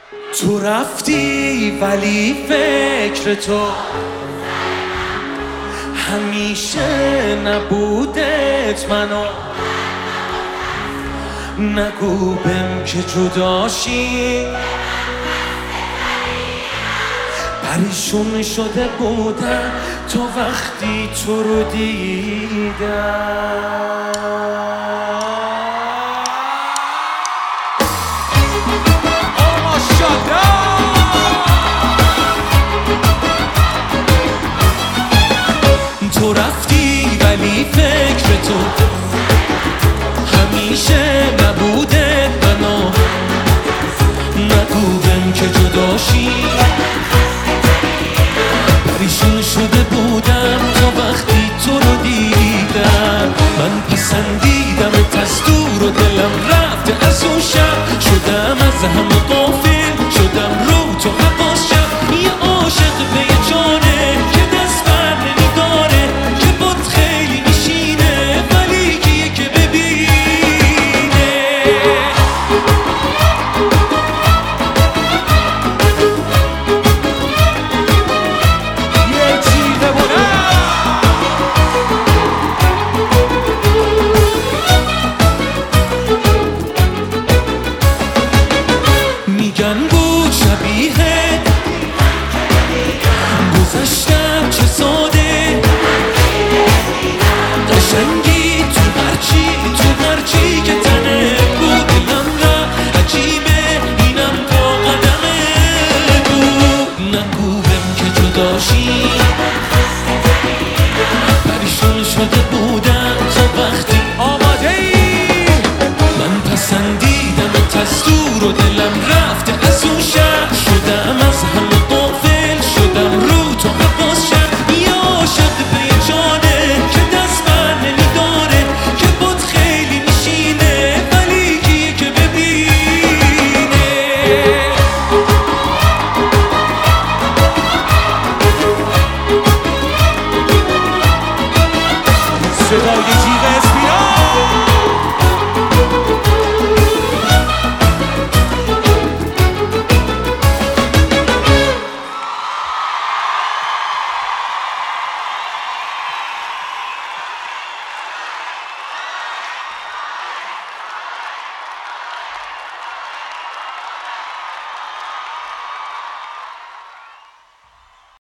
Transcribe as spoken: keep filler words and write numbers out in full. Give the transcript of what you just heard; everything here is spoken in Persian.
تو رفتی ولی فکر تو همیشه نبودت منو نگو بهم که جداشی پریشون شده بودم تا وقتی تو رو دیدم. تو رفتی ولی فکر تو همیشه نبوده منو نگو بهم که جداشی پریشون شده بودم تا وقتی تو رو دیدم. من پسندیدم از دور و دلم رفته از اون شب شدم از همه غافل شدم رو تو حواس شب یه عاشق به یه جانه که دست بر نمیداره که بود خیلی میشینه ولی کیه که ببینه یه چیزه بودم میگن بود شبیه گذشتم چه ساده قشنگی تو هرچی تو هرچی که تنه بود دلم را عجیبه اینم با قدمه بود نگو بهم که جداشی پریشون شده بودم تا وقتی آماده ای من پسندیدم از دور و دلم رفته از اون شب شدم از همه غافل شدم رو تو حواس شب یه عاشق به یه جانه که دست بر نمیداره که بود خیلی میشینه ولی کیه که ببینه صدای جیغ